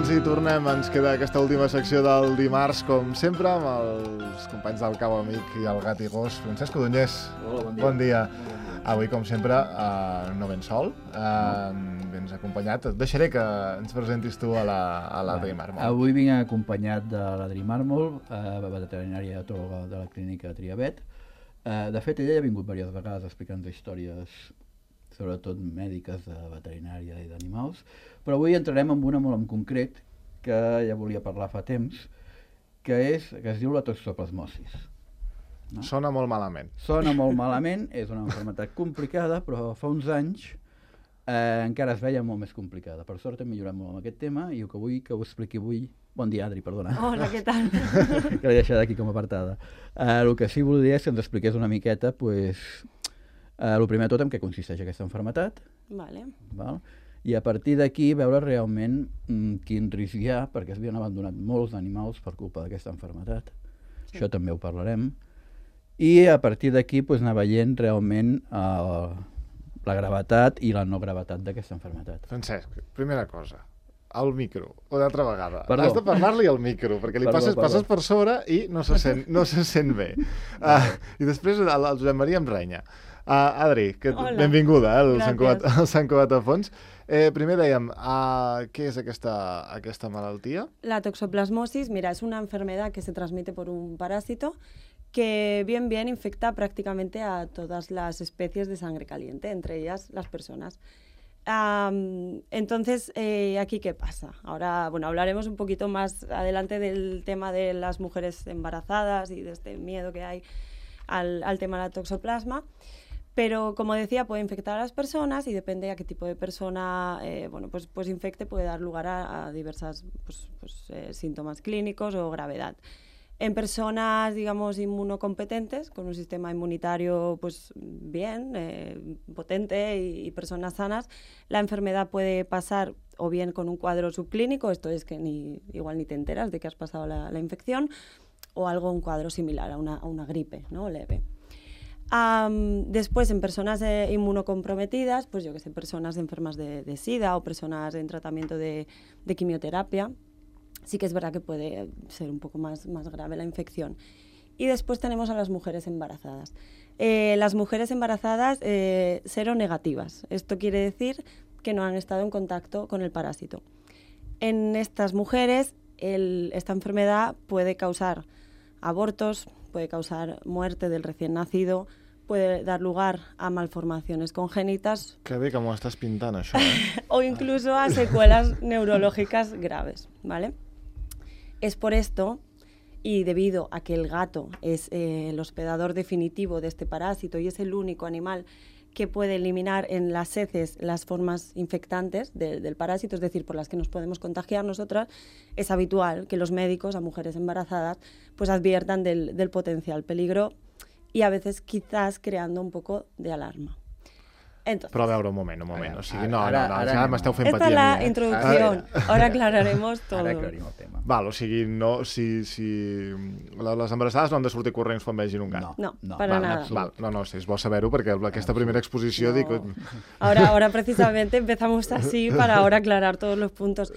i tornem. Ens queda aquesta última secció del dimarts, com sempre, amb els companys del Cau Amic i el Gat i Gos. Francesc Codonyés, bon dia. Avui, com sempre, no ben sol, vens acompanyat. Et deixaré que ens presentis tu a l'Adri Màrmol. Avui vinc acompanyat de l'Adri Màrmol, veterinària etòloga de la clínica Triavet. De fet, ella ha vingut diverses vegades explicant històries, sobretot mèdiques, de veterinària i d'animals, però avui entrarem en una molt en concret que ja volia parlar fa temps, que es diu la toxoplasmosis. No? Sona molt malament. Sona molt malament, és una malaltia complicada, però fa uns anys encara es veia molt més complicada. Per sort hem millorat molt amb aquest tema i el que vull que ho expliqui avui... Bon dia, Adri, perdona. Hola, què tal? Que l'he deixat aquí com a apartada. El que sí voldria és que ens expliqués una miqueta, el primer de tot en què consisteix aquesta malaltia. Vale. Val? I a partir d'aquí veure realment quin risc hi ha, perquè s'havien abandonat molts animals per culpa d'aquesta malaltia. Sí. Això també ho parlarem. I a partir d'aquí anar veient realment la gravetat i la no gravetat d'aquesta malaltia. Francesc, primera cosa, al micro, una altra vegada. Perdó. Has de parlar-li al micro, perquè li passes per sobre i no se sent bé. I després el Josep Maria em renya. Adri, benvinguda al Sant Cugat a Fons. Primer dèiem, què és aquesta malaltia? La toxoplasmosis, mira, es una enfermedad que se transmite por un parásito que bien infecta prácticamente a todas las especies de sangre caliente, entre ellas las personas. Entonces, ¿aquí qué pasa? Ahora, bueno, hablaremos un poquito más adelante del tema de las mujeres embarazadas y de este miedo que hay al tema de la toxoplasma. Pero, como decía, puede infectar a las personas y depende a qué tipo de persona pues infecte, puede dar lugar a diversas síntomas clínicos o gravedad. En personas, digamos, inmunocompetentes, con un sistema inmunitario pues bien, potente y personas sanas, la enfermedad puede pasar o bien con un cuadro subclínico, esto es que igual ni te enteras de que has pasado la infección, o un cuadro similar a una gripe, ¿no? Leve. Después, en personas inmunocomprometidas, pues yo que sé, personas enfermas de SIDA o personas en tratamiento de quimioterapia, sí que es verdad que puede ser un poco más grave la infección. Y después tenemos a las mujeres embarazadas. Las mujeres embarazadas seronegativas. Esto quiere decir que no han estado en contacto con el parásito. En estas mujeres, esta enfermedad puede causar abortos, puede causar muerte del recién nacido, puede dar lugar a malformaciones congénitas. Que bé que m'ho estàs pintant, això. O incluso a secuelas neurológicas graves, ¿vale? Es por esto, y debido a que el gato es el hospedador definitivo de este parásito y es el único animal que puede eliminar en las heces las formas infectantes del parásito, es decir, por las que nos podemos contagiar nosotras, es habitual que los médicos a mujeres embarazadas pues adviertan del potencial peligro y a veces quizás creando un poco de alarma. Entonces, però a veure, un moment. O sigui, no, ja m'esteu fent patir a mi. Esta es la introducción. Ahora aclararemos todo. Ara aclarim el tema. Val, o sigui, no, si les embarassades no han de sortir corrents quan vegin un gat. No, para nada. Val, no, és bo saber-ho perquè aquesta primera exposició dic... Ahora precisamente empezamos así para ahora aclarar todos los puntos.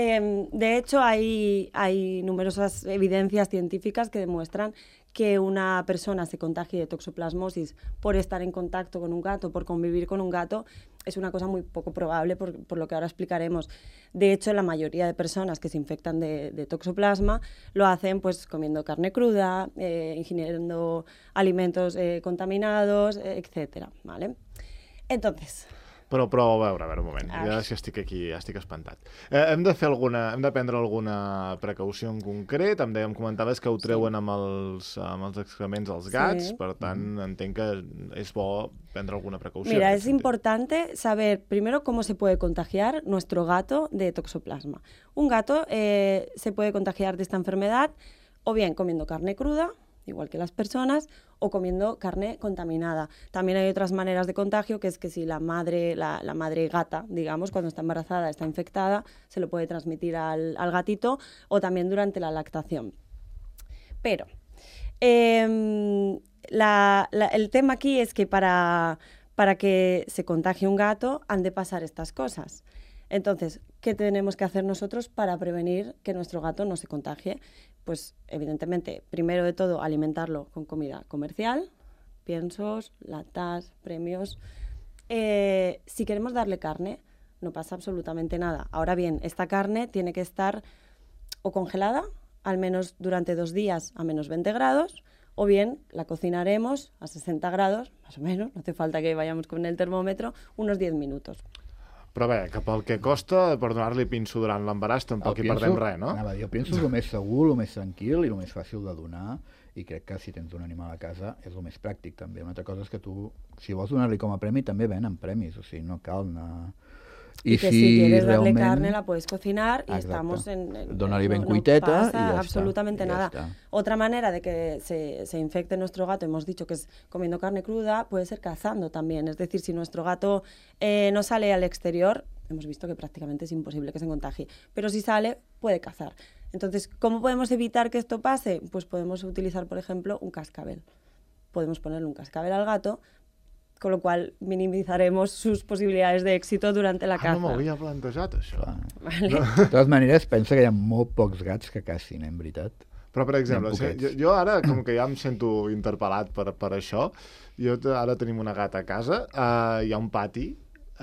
De hecho, hay numerosas evidencias científicas que demuestran que una persona se contagie de toxoplasmosis por estar en contacto con un gato, por convivir con un gato, es una cosa muy poco probable por lo que ahora explicaremos. De hecho, la mayoría de personas que se infectan de toxoplasma lo hacen pues comiendo carne cruda, ingiriendo alimentos contaminados, etcétera, ¿vale? Entonces... Però a veure, un moment, ja si estic aquí, ja estic espantat. Hem de prendre alguna precaució en concret? Em comentaves que ho treuen amb els excrements dels gats, per tant, entenc que és bo prendre alguna precaució. Mira, es importante saber primero cómo se puede contagiar nuestro gato de toxoplasma. Un gato se puede contagiar de esta enfermedad o bien comiendo carne cruda, igual que las personas, o comiendo carne contaminada. También hay otras maneras de contagio, que es que si la madre gata, digamos, cuando está embarazada, está infectada, se lo puede transmitir al gatito, o también durante la lactación. Pero el tema aquí es que para que se contagie un gato han de pasar estas cosas. Entonces, ¿qué tenemos que hacer nosotros para prevenir que nuestro gato no se contagie? Pues, evidentemente, primero de todo, alimentarlo con comida comercial, piensos, latas, premios. Si queremos darle carne, no pasa absolutamente nada. Ahora bien, esta carne tiene que estar o congelada, al menos durante 2 días a menos 20 grados, o bien la cocinaremos a 60 grados, más o menos, no hace falta que vayamos con el termòmetre, unos 10 minutos. Però bé, que pel que costa, per donar-li pinso durant l'embaràs tampoc hi perdem res, no? Jo penso el més segur, el més tranquil i el més fàcil de donar, i crec que si tens un animal a casa és el més pràctic també. Una altra cosa és que tu, si vols donar-li com a premi, també venen premis, o sigui, no cal anar... Y que si quieres darle carne la puedes cocinar y estamos en... Donar-li ben cuiteta no y pasa ya absolutamente está, nada. ya está. Otra manera de que se infecte nuestro gato, hemos dicho que es comiendo carne cruda, puede ser cazando también. Es decir, si nuestro gato no sale al exterior, hemos visto que prácticamente es imposible que se contagie, pero si sale, puede cazar. Entonces, ¿cómo podemos evitar que esto pase? Pues podemos utilizar, por ejemplo, un cascabel. Podemos ponerle un cascabel al gato, con lo qual minimitzaremos sus possibilitats d'èxit durant la caça. No m'havia plantejat, això. Vale. De totes maneres, pensa que hi ha molt pocs gats que cacin, en veritat. Però, per exemple, jo ara, com que ja em sento interpel·lat per això, ara tenim una gata a casa, hi ha un pati,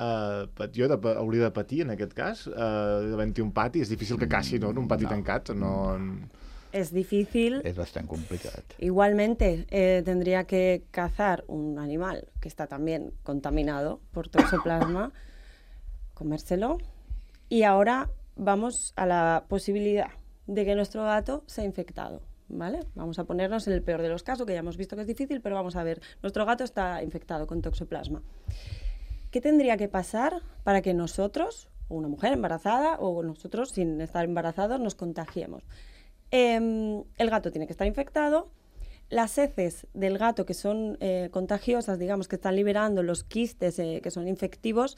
jo hauria de patir, en aquest cas, havent-hi un pati, és difícil que caci, no?, en un pati tancat, no... Es difícil. Es bastante complicado. Igualmente, tendría que cazar un animal que está también contaminado por toxoplasma, comérselo. Y ahora vamos a la posibilidad de que nuestro gato sea infectado, ¿vale? Vamos a ponernos en el peor de los casos, que ya hemos visto que es difícil, pero vamos a ver. Nuestro gato está infectado con toxoplasma. ¿Qué tendría que pasar para que nosotros, o una mujer embarazada, o nosotros, sin estar embarazados, nos contagiemos? El gato tiene que estar infectado, las heces del gato que son contagiosas, digamos, que están liberando los quistes que son infectivos,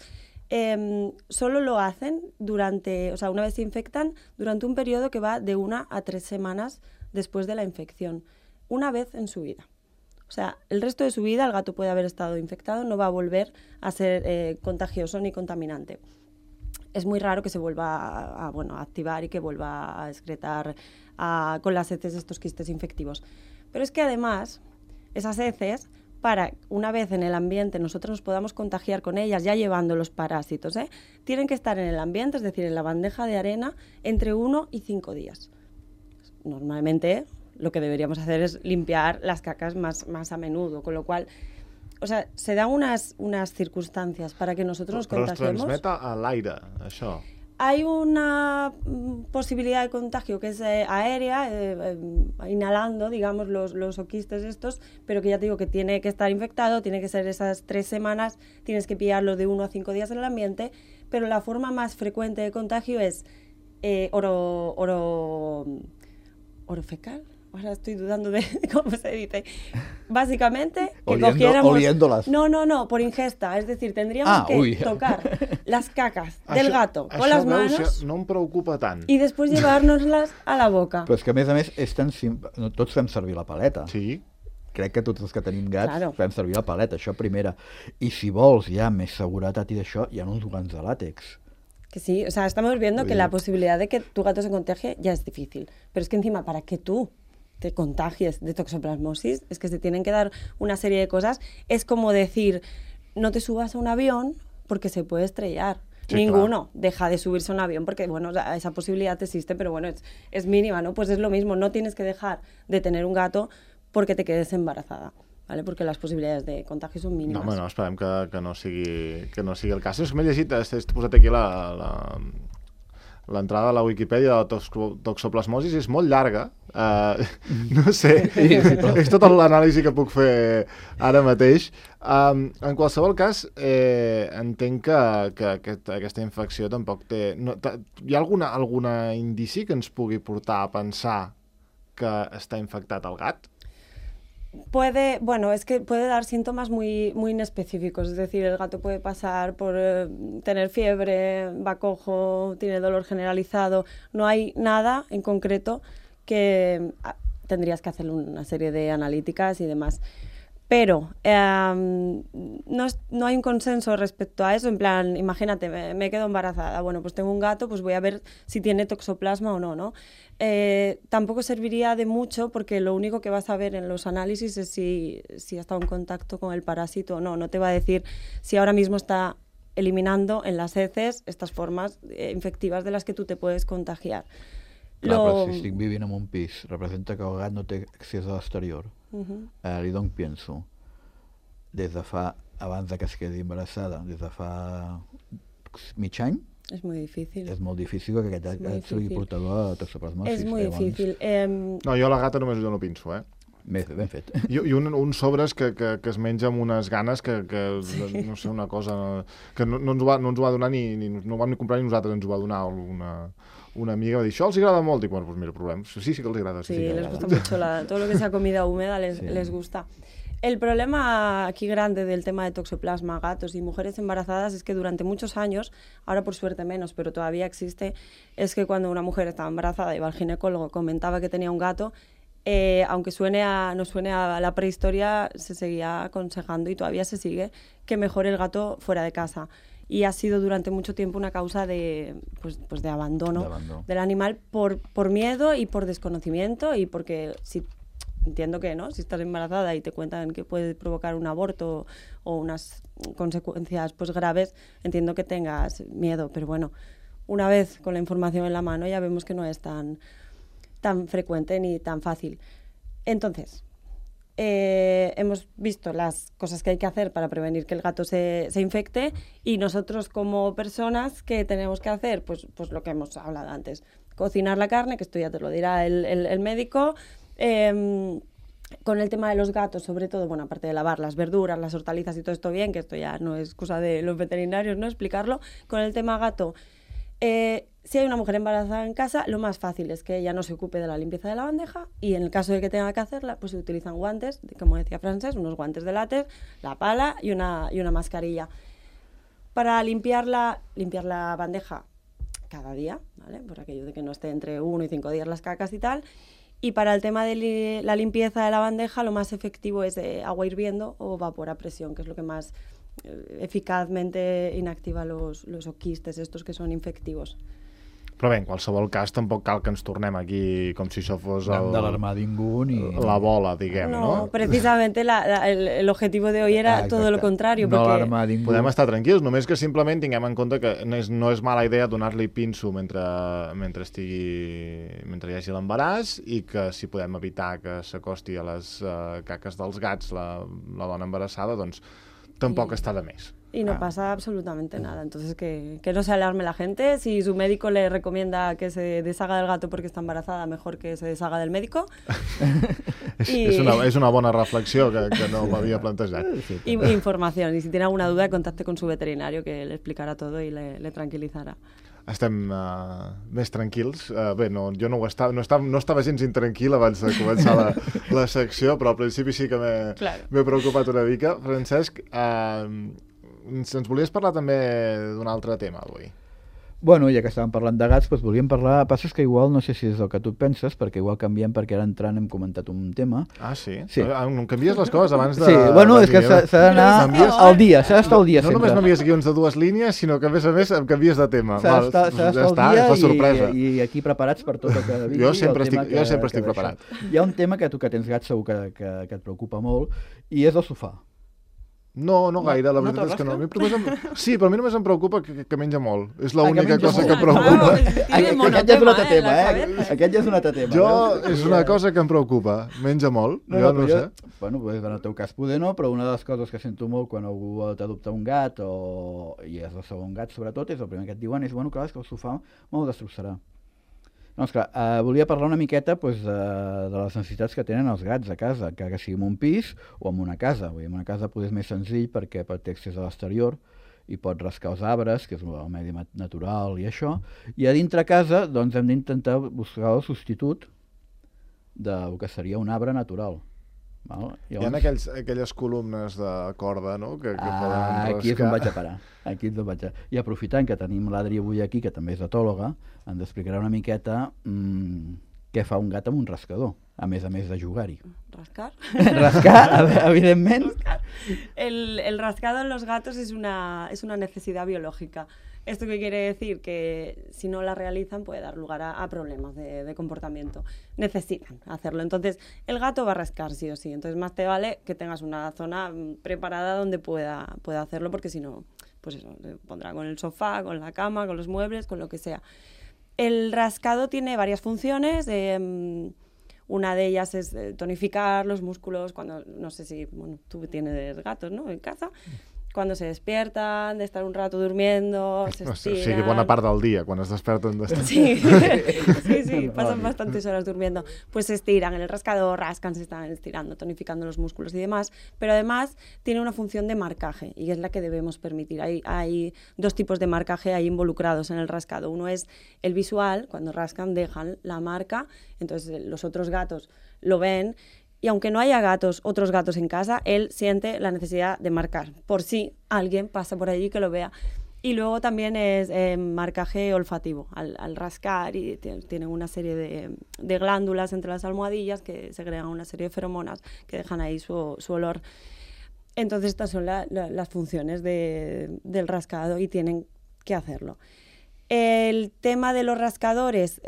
solo lo hacen durante, o sea, una vez se infectan, durante un periodo que va de 1 a 3 semanas después de la infección, una vez en su vida. O sea, el resto de su vida el gato puede haber estado infectado, no va a volver a ser contagioso ni contaminante. Es muy raro que se vuelva a activar y que vuelva a excretar con las heces estos quistes infectivos. Pero es que además, esas heces, para una vez en el ambiente nosotros nos podamos contagiar con ellas, ya llevando los parásitos, tienen que estar en el ambiente, es decir, en la bandeja de arena, entre 1 y 5 días. Normalmente lo que deberíamos hacer es limpiar las cacas más a menudo, con lo cual... O sea, se dan unas circunstancias para que nosotros nos contagiemos. Però es transmet a l'aire, això. Hay una posibilidad de contagio que es aérea, inhalando, digamos, los oquistes estos, pero que ya te digo que tiene que estar infectado, tiene que ser esas 3 semanas, tienes que pillarlo de 1 a 5 días en el ambiente, pero la forma más frecuente de contagio es orofecal. Ahora estoy dudando de cómo se dice. Básicamente, que cogiéramos... Oliéndolas. No, por ingesta. Es decir, tendríamos que tocar las cacas del gato con las manos... Això no em preocupa tant. I després llevar-nos-les a la boca. Però és que, a més, és tan simple. Tots fem servir la paleta. Sí. Crec que tots els que tenim gats fem servir la paleta, això primera. I si vols ja més seguretat i d'això, hi ha uns guants de làtex. Que sí, o sea, estamos viendo que la posibilidad de que tu gato se contagie ya es difícil. Pero es que encima, para que tú te contagies de toxoplasmosis, es que se tienen que dar una serie de cosas. Es como decir, no te subas a un avión porque se puede estrellar. Sí, ninguno deja de subirse a un avión porque, bueno, esa posibilidad existe, pero bueno, es mínima, ¿no? Pues es lo mismo, no tienes que dejar de tener un gato porque te quedes embarazada, ¿vale? Porque les possibilitats de contagi són mínimes. No, esperem que no sigui el cas. És que m'he llegit, he posat aquí l'entrada a la Wikipedia de la toxoplasmosis, és molt llarga. No sé, és tota l'anàlisi que puc fer ara mateix. En qualsevol cas, entenc que aquesta infecció tampoc té... Hi ha algun indici que ens pugui portar a pensar que està infectat el gat? Es que puede dar síntomas muy, muy inespecíficos, es decir, el gato puede pasar por tener fiebre, va cojo, tiene dolor generalizado, no hay nada en concreto que tendrías que hacer una serie de analíticas y demás. Pero no hay un consenso respecto a eso, en plan, imagínate, me quedo embarazada, bueno, pues tengo un gato, pues voy a ver si tiene toxoplasma o no, ¿no? Tampoco serviría de mucho porque lo único que vas a ver en los análisis es si ha estado en contacto con el parásito o no. No te va a decir si ahora mismo está eliminando en las heces estas formas infectivas de las que tú te puedes contagiar. Clar, però si estic vivint en un pis, representa que el gat no té accés a l'exterior. Li dono penso, des de fa, abans de que es quedi embarassada, des de fa mig any, es muy difícil. És molt difícil que aquest gat sigui portador de toxoplasmosis. És molt difícil. No, jo a la gata només dono pinso, Ben fet. I uns sobres que es menja amb unes ganes que no sé, una cosa que no ens ho va donar no ho vam ni comprar ni nosaltres, ens ho va donar una amiga, va dir, això els agrada molt, dic, bueno, pues mira, provem. Sí que els agrada. Sí, les gusta mucho, todo lo que sea comida húmeda les gusta. El problema aquí grande del tema de toxoplasma, gatos y mujeres embarazadas es que durante muchos años, ahora por suerte menos, pero todavía existe, es que cuando una mujer estaba embarazada, iba al ginecólogo, comentaba que tenía un gato, aunque no suene a la prehistoria, se seguía aconsejando y todavía se sigue que mejor el gato fuera de casa. Y ha sido durante mucho tiempo una causa de abandono del animal por miedo y por desconocimiento y porque entiendo que si estás embarazada y te cuentan que puede provocar un aborto o unas consecuencias graves, entiendo que tengas miedo, pero bueno, una vez con la información en la mano ya vemos que no es tan frecuente ni tan fácil. Entonces, hemos visto las cosas que hay que hacer para prevenir que el gato se infecte y nosotros como personas, ¿qué tenemos que hacer? Pues lo que hemos hablado antes, cocinar la carne, que esto ya te lo dirá el médico. Con el tema de los gatos, sobre todo, bueno, aparte de lavar las verduras, las hortalizas y todo esto bien, que esto ya no es cosa de los veterinarios, ¿no? Explicarlo. Con el tema gato, si hay una mujer embarazada en casa, lo más fácil es que ella no se ocupe de la limpieza de la bandeja y en el caso de que tenga que hacerla, pues se utilizan guantes, como decía Francesc, unos guantes de látex, la pala y una mascarilla. Para limpiar la bandeja cada día, ¿vale? Por aquello de que no esté entre 1 y 5 días las cacas y tal. Y para el tema de la limpieza de la bandeja, lo más efectivo es agua hirviendo o vapor a presión, que es lo que más eficazmente inactiva los oquistes, estos que son infectivos. Però bé, en qualsevol cas tampoc cal que ens tornem aquí com si això fos de l'alarmar ningú ni... la bola, diguem, no? No, precisamente el objetivo de hoy era todo lo contrario. No alarmar ningú. Podem estar tranquils, només que simplement tinguem en compte que no és mala idea donar-li pinso mentre hi hagi l'embaràs i que si podem evitar que s'acosti a les caques dels gats la dona embarassada, doncs tampoc està de més. Y no pasa absolutamente nada. Entonces, que no se alarme la gente. Si su médico le recomienda que se deshaga del gato porque está embarazada, mejor que se deshaga del médico. És una bona reflexió que no m'havia plantejat. Información. Y si tiene alguna duda, contacte con su veterinario, que le explicará todo y le tranquilizarà. Estem més tranquils. Bé, jo no estava gens intranquil abans de començar la secció, però al principi sí que m'he preocupat una mica. Francesc, ens volies parlar també d'un altre tema avui? Bueno, ja que estàvem parlant de gats, doncs volíem parlar... Passa que igual, no sé si és el que tu penses, perquè igual canviem, perquè ara entrant hem comentat un tema. Ah, sí? Sí. No canvies les coses abans de... Sí, bueno, és que s'ha d'anar al dia, s'ha d'estar al dia sempre. No només m'envies guions de 2 línies, sinó que a més em canvies de tema. S'ha d'estar al dia i aquí preparats per tot el que vingui. Jo sempre estic preparat. Hi ha un tema que tu que tens gats segur que et preocupa molt, i és el sofà. No gaire, la veritat és que no. Sí, però a mi només em preocupa que menja molt. És l'única cosa que em preocupa. Aquest ja és un altre tema, Aquest ja és un altre tema. És una cosa que em preocupa. Menja molt, jo no ho sé. Bueno, en el teu cas poder no, però una de les coses que sento molt quan algú t'adopta un gat, i és el segon gat sobretot, és el primer que et diuen, és clar, és que el sofà me'l destrossarà. No, esclar, volia parlar una miqueta de les necessitats que tenen els gats a casa, que sigui en un pis o en una casa. En una casa és més senzill perquè té accés a l'exterior i pot rascar els arbres, que és el medi natural i això, i a dintre casa doncs, hem d'intentar buscar el substitut del que seria un arbre natural. Hi ha aquelles columnes de corda, no?, que poden rascar. Aquí és on vaig a parar. I aprofitant que tenim l'Adri avui aquí, que també és etòloga, ens explicarà una miqueta què fa un gat amb un rascador. a més de jugar-hi. ¿Rascar? Rascar, evidentment. El rascado en los gatos es una necesidad biológica. ¿Esto qué quiere decir? Que si no la realizan puede dar lugar a problemas de comportamiento. Necesitan hacerlo. Entonces, el gato va a rascar sí o sí. Entonces, más te vale que tengas una zona preparada donde pueda hacerlo, porque si no, pues eso, se pondrá con el sofá, con la cama, con los muebles, con lo que sea. El rascado tiene varias funciones. Una de ellas es tonificar los músculos cuando, no sé si, bueno, tú tienes gatos, ¿no?, en casa. Cuando se despiertan, de estar un rato durmiendo, se estiran... O sigui, bona part del dia, quan es desperten d'estar... Sí, sí, pasan bastantes horas durmiendo. Pues se estiran en el rascador, rascan, se están estirando, tonificando los músculos y demás. Pero además tiene una función de marcaje y es la que debemos permitir. Hay dos tipos de marcaje ahí involucrados en el rascado. Uno es el visual, cuando rascan dejan la marca, entonces los otros gatos lo ven. Y aunque no haya otros gatos en casa, él siente la necesidad de marcar, por si alguien pasa por allí que lo vea. Y luego también es marcaje olfativo, al rascar, y tienen una serie de glándulas entre las almohadillas que segregan una serie de feromonas que dejan ahí su olor. Entonces estas son las funciones del rascado y tienen que hacerlo. El tema de los rascadores...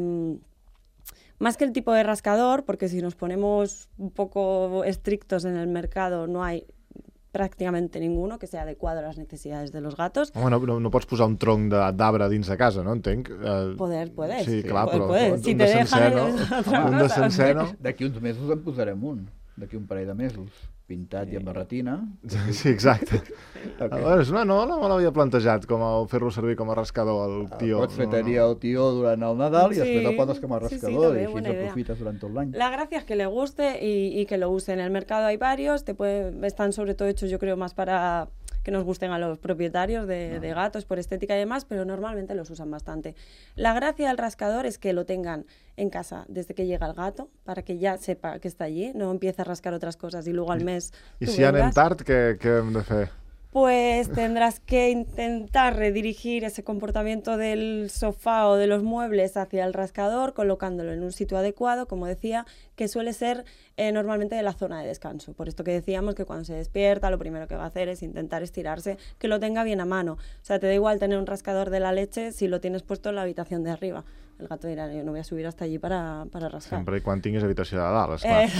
más que el tipo de rascador, porque si nos ponemos un poco estrictos en el mercado, no hay pràcticament ninguno que sea adecuado a las necesidades de los gatos. Home, no pots posar un tronc d'arbre dins de casa, no? Entenc. Puedes. Sí, clar, puedes. Si un te de sencer, dejan no? Un de sencer, no? D'aquí uns mesos en posarem un, d'aquí un parell de mesos, pintat i amb barretina. Sí, exacte. Okay. A veure, no me l'havia plantejat, com fer-lo servir com a rascador, el tio. Pots fer tenir el tio durant el Nadal i després el poses com a rascador sí, i així aprofites durant tot l'any. La gracia es que le guste y que lo use. En el mercado hay varios, están sobre todo hechos, yo creo, más para que nos gusten a los propietarios de gatos por estética y demás, pero normalmente los usan bastante. La gracia del rascador es que lo tengan en casa desde que llega el gato, para que ya sepa que está allí, no empiece a rascar otras cosas y luego al mes... I si anem tard, què hem de fer? Pues tendrás que intentar redirigir ese comportamiento del sofá o de los muebles hacia el rascador, colocándolo en un sitio adecuado, como decía, que suele ser normalmente de la zona de descanso. Por esto que decíamos que cuando se despierta lo primero que va a hacer es intentar estirarse, que lo tenga bien a mano. O sea, te da igual tener un rascador de la leche si lo tienes puesto en la habitación de arriba. El gato dirà, yo no voy a subir hasta allí para rascar. Sempre i quan tinguis habitació de dalt,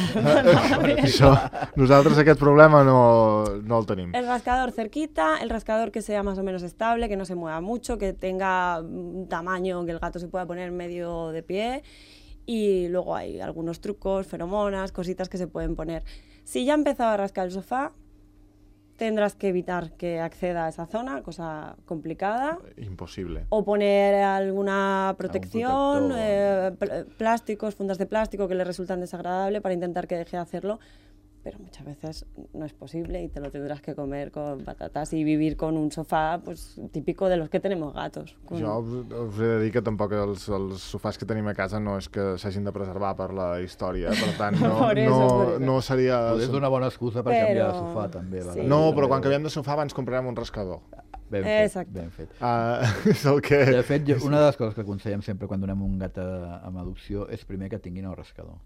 esclar. Nosaltres aquest problema no el tenim. El rascador cerquita, el rascador que sea más o menos estable, que no se mueva mucho, que tenga un tamaño que el gato se pueda poner medio de pie. Y luego hay algunos trucos, feromonas, cositas que se pueden poner. Si ya ha empezado a rascar el sofá, tendrás que evitar que acceda a esa zona, cosa complicada. Imposible. O poner alguna protección, plásticos, fundas de plástico que le resultan desagradables para intentar que deje de hacerlo. Pero muchas veces no es posible y te lo tendrás que comer con patatas y vivir con un sofà pues, típico de los que tenemos gatos. Jo us he de dir que tampoc els sofàs que tenim a casa no és que s'hagin de preservar per la història, per tant no seria... És una bona excusa per canviar de sofà també. Sí. No, però quan canviem de sofà abans comprarem un rascador. Ben fet. És el que... De fet, una de les coses que aconsellem sempre quan donem un gat amb adopció és primer que tinguin el rascador.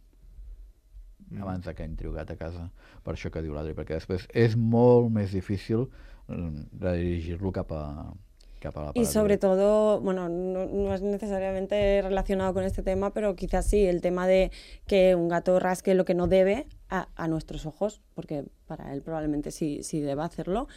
Abans que entri el gat a casa, per això que diu l'Adri, perquè després és molt més difícil redirigir-lo cap a la pared. Y sobre todo, bueno, no es necesariamente relacionado con este tema, pero quizás sí, el tema de que un gato rasque lo que no debe a nuestros ojos, porque para él probablemente sí deba hacerlo.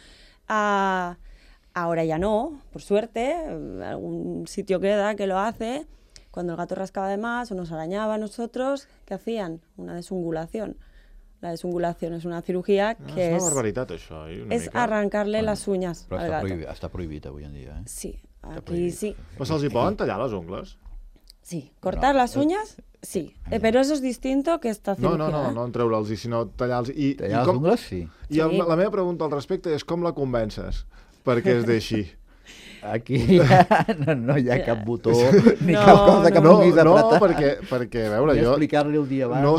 Ahora ya no, por suerte, algún sitio queda que lo hace. Cuando el gato rascaba de más o nos arañaba a nosotros, ¿qué hacían? Una desungulación. La desungulación es una cirugía que és una barbaritat, això. Es arrancarle las uñas al gato. Però està prohibit avui en dia, Sí, aquí sí. Però se'ls hi poden tallar les ungles? Sí, cortar las uñas, sí. Pero eso es distinto que esta cirugía. No entreure'ls, sinó tallar-los. Tallar les ungles, sí. I la meva pregunta al respecte és com la convences perquè es deixi? Aquí no hi ha cap botó ni cap cosa que puguis apretar. No, perquè a veure, jo... explicar-li el dia abans.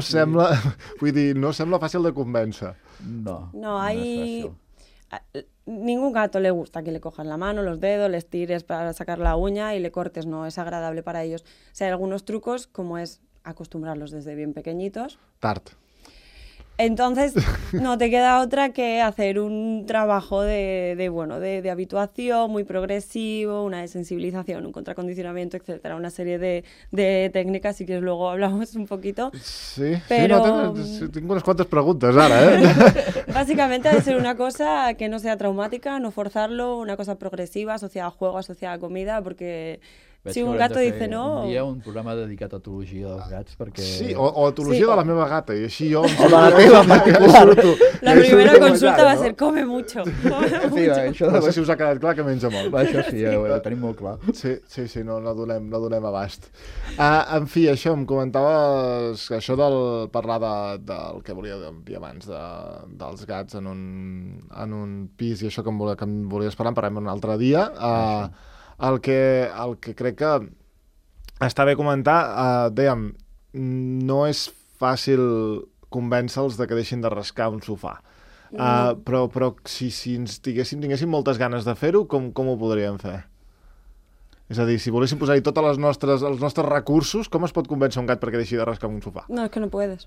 No sembla fàcil de convèncer. No hay... Ningún gato le gusta que le cojas la mano, los dedos, les tires para sacar la uña y le cortes, no es agradable para ellos. O sea, hay algunos trucos, como es acostumbrarlos desde bien pequeñitos. Tard. Entonces, no te queda otra que hacer un trabajo de habituación muy progresivo, una desensibilización, un contracondicionamiento, etcétera, una serie de técnicas, si quieres luego hablamos un poquito. Sí, pero tengo unas cuantas preguntas ahora, ¿eh? Básicamente ha de ser una cosa que no sea traumática, no forzarlo, una cosa progresiva, asociada a juego, asociada a comida, porque si un gato dice no... Un dia un programa dedicat a etologia dels gats, perquè... Sí, o etologia de la meva gata, i així jo... O de la teva en particular. La primera consulta va a ser come mucho. Sí, això No sé si us ha quedat clar que menja molt. Això sí, ho tenim molt clar. Sí, no donem abast. En fi, això, em comentaves això parlar del que volia dir abans, dels gats en un pis, i això que em volies parlar, en parlem un altre dia. El que crec que està bé comentar, dèiem, no és fàcil convèncer-los de que deixin de rascar un sofà. Però si tinguéssim moltes ganes de fer-ho, com ho podríem fer? És a dir, si voléssim posar-hi tots els nostres recursos, com es pot convèncer un gat perquè deixi de rascar un sofà? No, es que no puedes.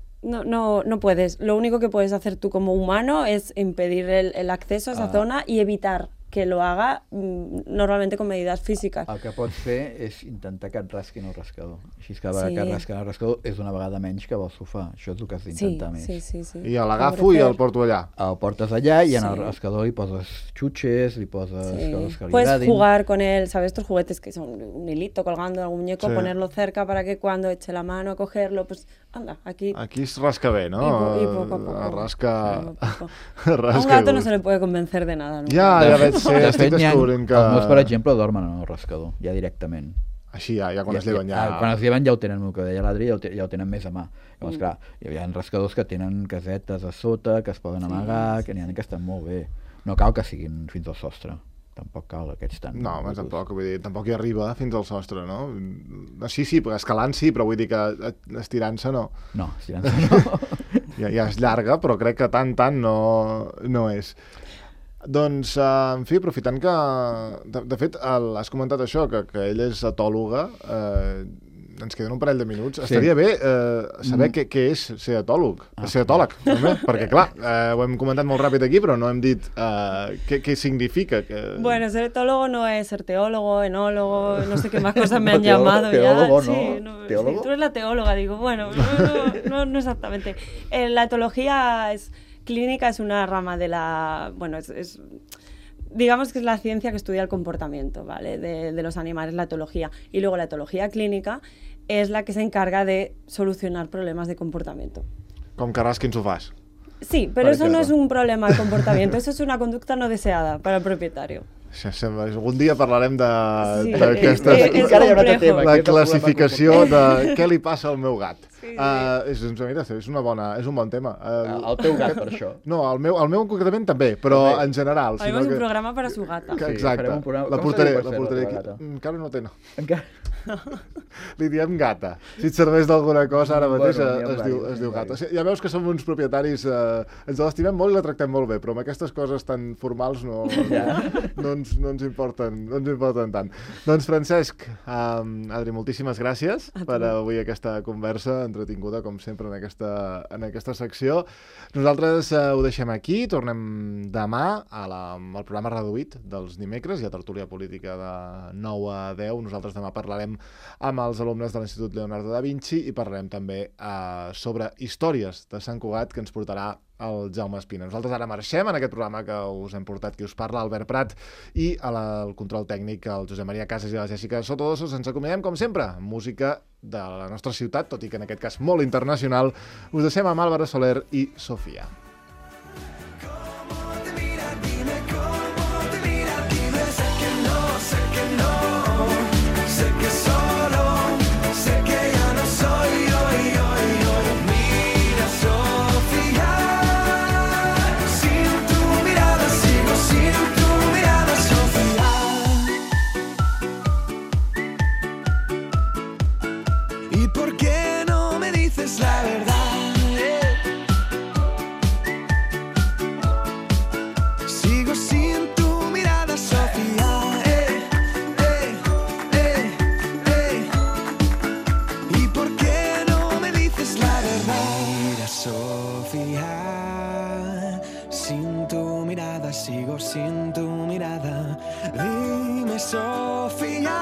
No puedes. Lo único que puedes hacer tú como humano es impedir el acceso a esa zona y evitar que lo haga normalmente con medidas físicas. El que pots fer és intentar que et rasquin el rascador. Així que cada vegada que et rasquen el rascador és una vegada menys que vol sofà. Això és el que has d'intentar més. Sí. I l'agafo i el porto allà. El portes allà i en el rascador li poses xutxes, li poses coses que li Puedes agradin. jugar con él, ¿sabes? Estos juguetes que son un hilito colgando de algún muñeco, ponerlo cerca para que cuando eche la mano a cogerlo, pues anda, aquí... Aquí es rasca bé, ¿no? Y poco a poco. Rasca... A un gato no se le puede convencer de nada, ¿no? Ja veig, estic descobrint que... Els meus, per exemple, dormen en el rascador, ja directament. Així ja quan es lleven ja... Quan es lleven ja ho tenen, el que deia l'Adri, ja ho tenen més a mà. Llavors, clar, hi ha rascadors que tenen casetes a sota, que es poden amagar, que n'hi ha que estan molt bé. No cal que siguin fins al sostre. Tampoc cal aquests tan... No, tampoc hi arriba fins al sostre, no? Sí, escalant sí, però vull dir que estirant-se no. No, estirant-se no. Ja és llarga, però crec que tant no és. Doncs, en fi, aprofitant que... De fet, has comentat això, que ell és etòloga, ens queden un parell de minuts. Sí. Estaria bé saber què és ser etòleg, també, perquè clar, ho hem comentat molt ràpid aquí, però no hem dit què significa. Bueno, ser etólogo no es ser teólogo, enólogo, no sé qué más cosas me han llamado ya. Teólogo, sí, ¿no? ¿Teólogo? Sí, tú eres la teóloga, digo, bueno, no exactamente. La etología clínica es una rama de la... Bueno, digamos que es la ciencia que estudia el comportamiento, ¿vale? de los animales, la etología. Y luego la etología clínica es la que se encarga de solucionar problemas de comportamiento. Com que rasquin sofàs. Sí, pero eso no es un problema de comportamiento, eso es una conducta no deseada para el propietario. Algun dia parlarem d'aquestes... La classificació de què li passa al meu gat. És un bon tema. El teu gat, per això. No, el meu concretament també, però en general. Haremos un programa para su gata. Exacte. La portaré aquí. Encara no té, no. Li diem gata. Si et serveix d'alguna cosa, ara mateix es diu gata. Ja veus que som uns propietaris, ens l'estimem molt i la tractem molt bé, però amb aquestes coses tan formals no ens importen tant. Doncs Francesc, Adri, moltíssimes gràcies per avui aquesta conversa entretinguda, com sempre, en aquesta secció. Nosaltres ho deixem aquí, tornem demà al programa reduït dels dimecres, hi ha tertúlia política de 9 a 10. Nosaltres demà parlarem amb els alumnes de l'Institut Leonardo da Vinci i parlarem també sobre històries de Sant Cugat que ens portarà el Jaume Espina. Nosaltres ara marxem en aquest programa que us hem portat, qui us parla, Albert Prat, i al control tècnic el Josep Maria Casas i la Jèssica Sotodosos. Ens acomiadem, com sempre, amb música de la nostra ciutat, tot i que en aquest cas molt internacional. Us deixem amb Álvaro Soler i Sofia. ¿Por qué Sofía, sin tu mirada, sigo sin tu mirada. Dime, Sofía,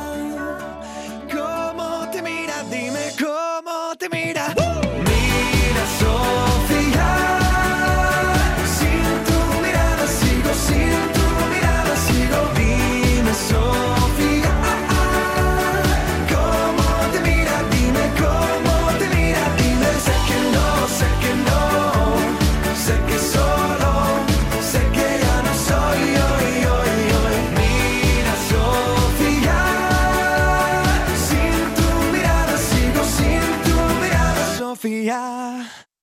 ¿cómo te mira? Dime cómo te mira. Mira, Sofía, sin tu mirada, sigo sin tu mirada, sigo. Dime, Sofía, ¿cómo te mira? Dime cómo te mira. Dime, sé que no, sé que solo, sé que ya no soy hoy. Mira, Sofía, sin tu mirada, sigo sin tu mirada, Sofía.